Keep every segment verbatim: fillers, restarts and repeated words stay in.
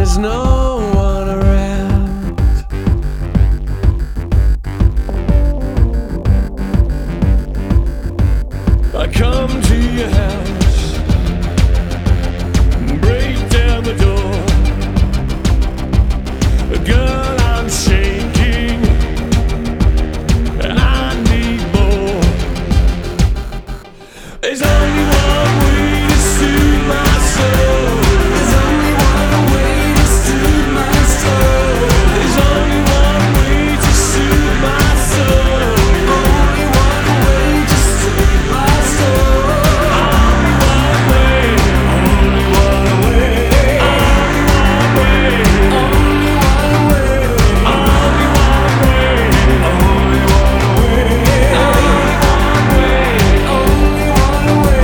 there's no one around. I come to your house, break down the door. Girl, I'm shaking, I need more. There's only one way to soothe my soul. There's only one way to soothe my soul. There's only one way to soothe my soul. Only one way to soothe my soul. Only one way. Only one way. Only one way. Only one way. Only one way. Only one way. Only one way.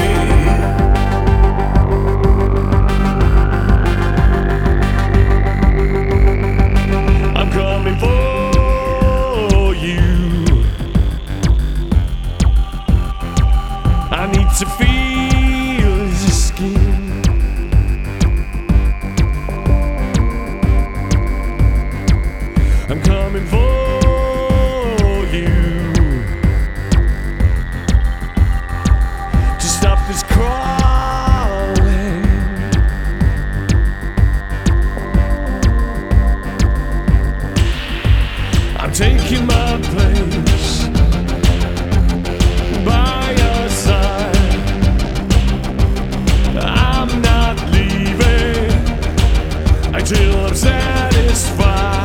I'm coming for you. I need to feel your skin. I'm coming for you to stop this crawling. I'm taking my place by your side. I'm not leaving until I'm satisfied.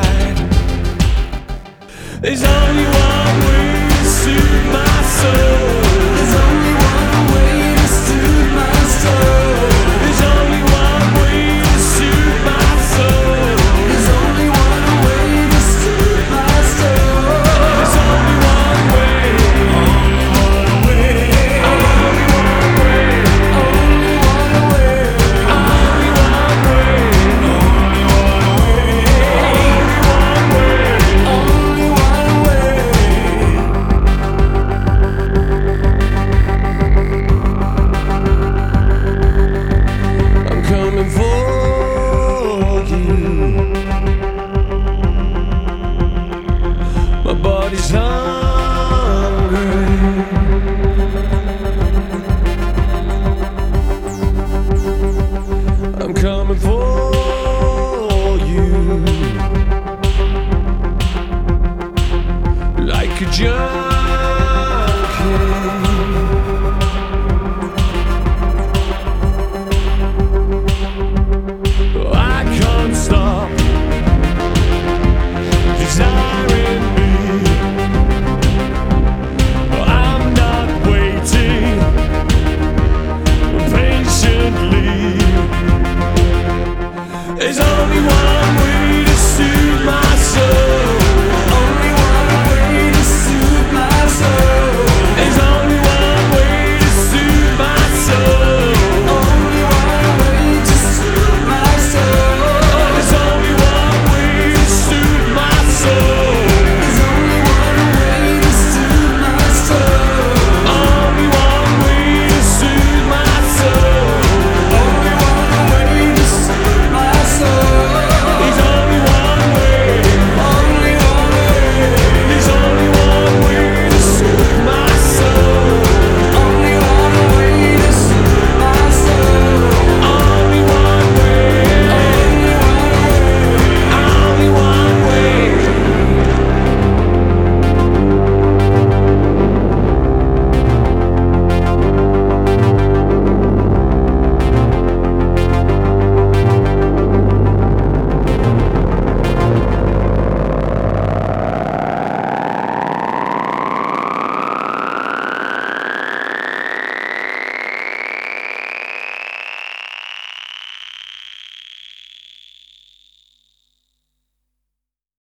There's only one way to soothe my soul. There's only one way to soothe my soul. There's only one way to soothe my soul. There's only one way to soothe my soul. There's only one way. Only one way. Only one way. Only one way. Only one way. Only one way. Only one way. I'm coming for you. My body's hungry. I'm coming for you like a junkie. I can't stop desiring me. I'm not waiting patiently. There's only one way to soothe my soul.